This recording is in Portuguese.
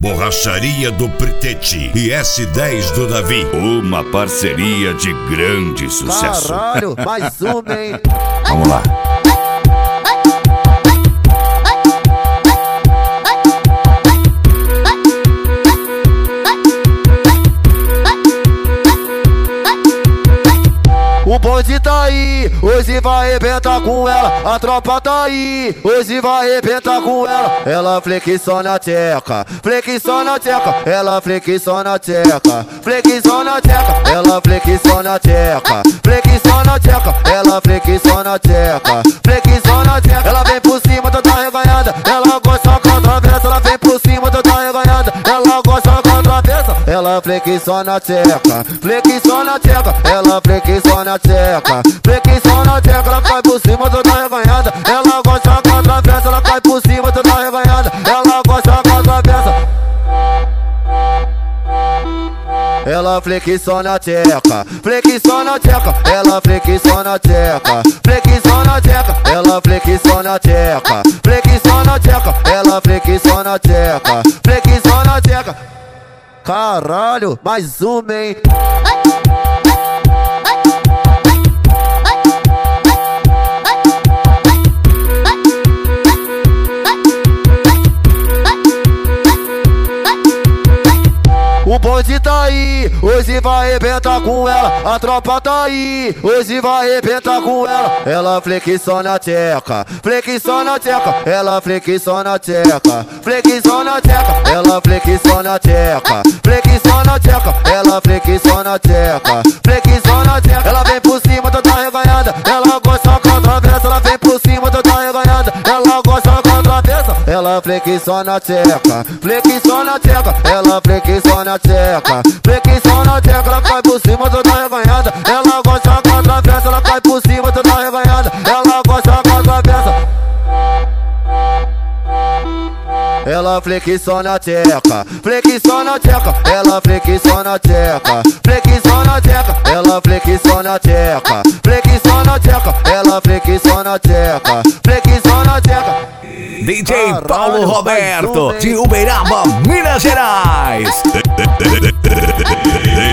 Borracharia do Pretete e S10 do Davi. Uma parceria de grande sucesso. Caralho, mais uma, hein? Vamos lá. O bonde tá aí, hoje vai arrebentar com ela. A tropa tá aí, hoje vai arrebentar com ela. Ela flexiona a tcheca, flexiona a tcheca. Ela flexiona a tcheca, flexiona a tcheca. Ela flexiona a tcheca, flexiona a tcheca. Ela flexiona a tcheca, flexiona a tcheca. Ela vem por cima toda reganhada, ela gosta com a travessa. Ela vem por cima toda reganhada, ela gosta com a travessa. Ela flexiona a tcheca, flexiona a tcheca. Ela flexiona a tcheca, flexiona a tcheca. Ela cai por cima toda reganhada, ela gosta com a travessa. Ela cai por cima toda reganhada, ela gosta com a travessa. Ela flexiona a tcheca, flexiona a tcheca. Ela flexiona a tcheca, flexiona a tcheca. Ela flexiona a tcheca, flexiona a tcheca. Ela flexiona a tcheca, flexiona a tcheca. Caralho, mais uma, hein? O bonde tá aí, hoje vai arrebentar com ela. A tropa tá aí, hoje vai arrebentar com ela. Ela flexiona a tcheca, flexiona a tcheca. Ela flexiona a tcheca, flexiona a tcheca. Ela flexiona a tcheca, flexiona a tcheca. Ela flexiona a tcheca, flexiona a tcheca. Ela vem por cima toda reganhada, ela gosta com a travessa. Ela vem por cima toda reganhada, ela gosta com a travessa. Ela flexiona a tcheca, flexiona a tcheca. Ela flexiona a tcheca, flexiona a tcheca. Ela cai por cima toda reganhada, ela gosta com a travessa. Ela cai por cima toda reganhada, ela gosta com a travessa. Ela flexiona a tcheca, flexiona a tcheca. Ela flexiona a tcheca, flexiona a tcheca. Ela flexiona a tcheca, flexiona a tcheca. Ela flexiona a tcheca, flexiona a tcheca. DJ Paulo Roberto, de Uberaba, Minas Gerais.